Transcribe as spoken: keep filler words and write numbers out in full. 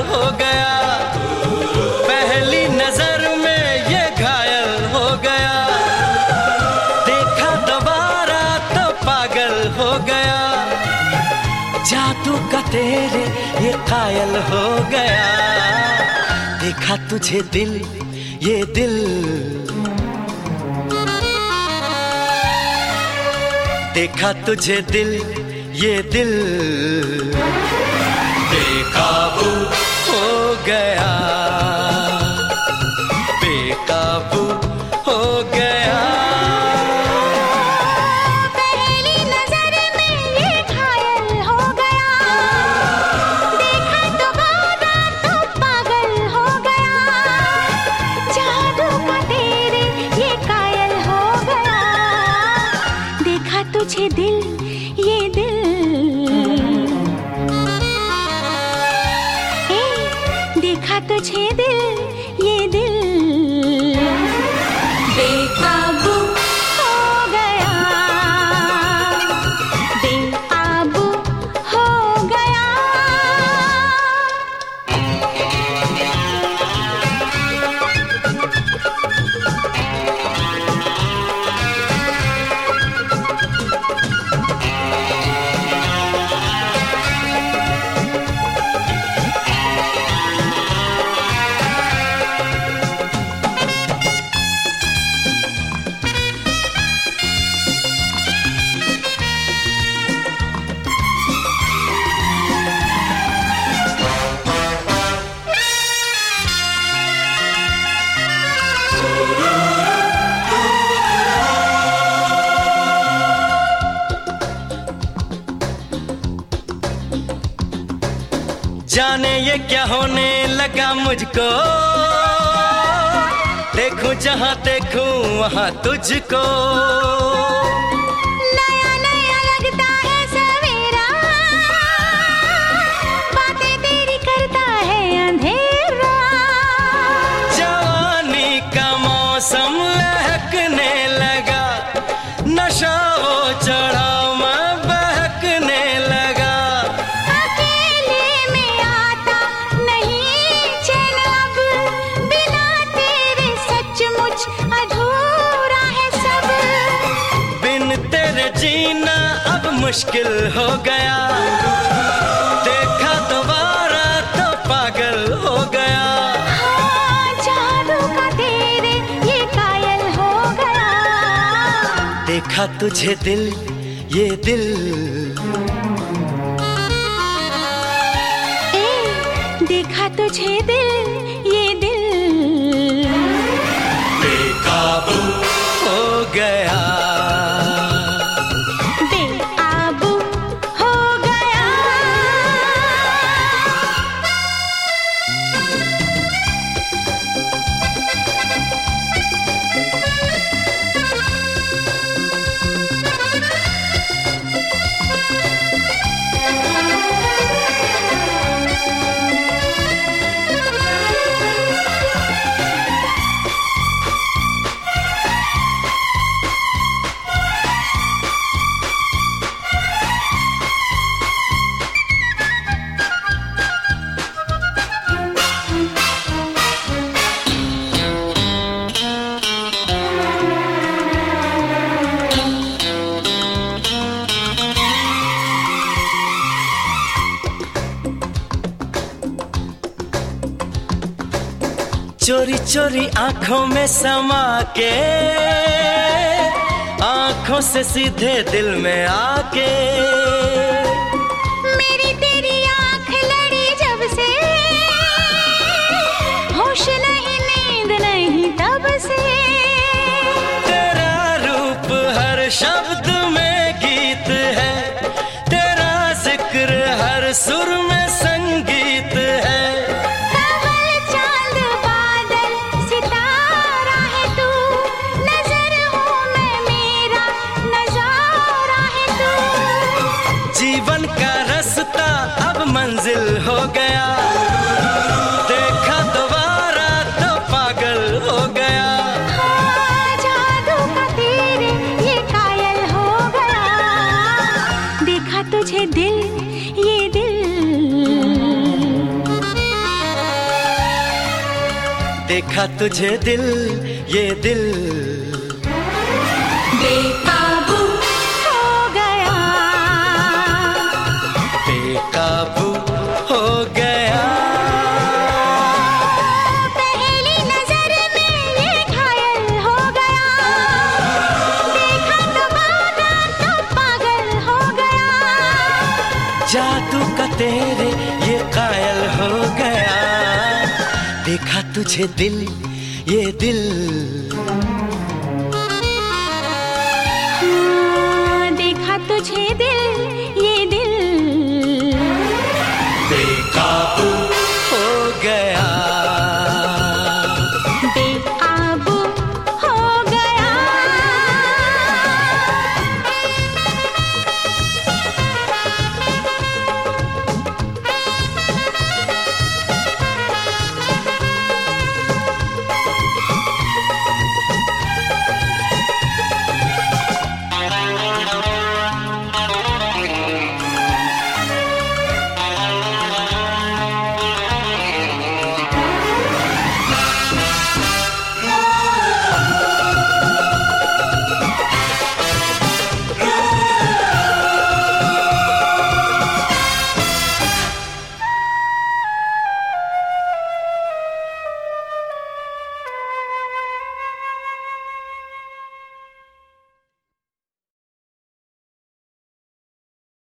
हो गया, पहली नजर में ये घायल हो गया, देखा दोबारा तो पागल हो गया, जादू का तेरे ये कायल हो गया, देखा तुझे दिल ये दिल, देखा तुझे दिल ये दिल, बेकाबू हो गया, बेकाबू हो गया। पहली नजर में ये घायल हो गया, देखा दोबारा तो पागल हो गया, जादू का तेरे ये कायल हो गया, देखा तुझे दिल ये दिल, ए, देखा तुझे दिल ये दिल, बेकाबू हो गया, बेकाबू हो गया। जाने ये क्या होने लगा मुझको, देखूं जहां देखूं वहां तुझको, नया नया लगता है सवेरा, बातें तेरी करता है अंधेरा, जवानी का मौसम लहकने लगा, नशा वो चढ़ा मैं बहकने लगा, अकेले में आता नहीं चैन अब, बिना तेरे सचमुच अधूरा है सब, बिन तेरे जीना अब मुश्किल हो गया, देखा दोबारा तो पागल हो गया, हाँ, जादू का तेरे ये कायल हो गया, देखा तुझे दिल ये दिल, ए, देखा तुझे दिल ये दिल, बेकाबू हो गया, बेकाबू हो गया। चोरी चोरी आंखों में समा के, आंखों से सीधे दिल में आके, मेरी तेरी आँख लड़ी जब से, होश नहीं नींद नहीं तब से, तेरा रूप हर शब्द में गीत है, तेरा जिक्र हर सुर में संगीत है, कमल चांद बादल सितारा है तू, नजर हूँ मैं मेरा नजारा है तू, देखा तुझे दिल, ये दिल बेकाबू हो गया, बेकाबू हो गया। पहली नजर में ये घायल हो गया, देखा दोबारा तो पागल हो गया। जादू का तेरे ये कायल हो गया, देखा तुझे दिल, ये दिल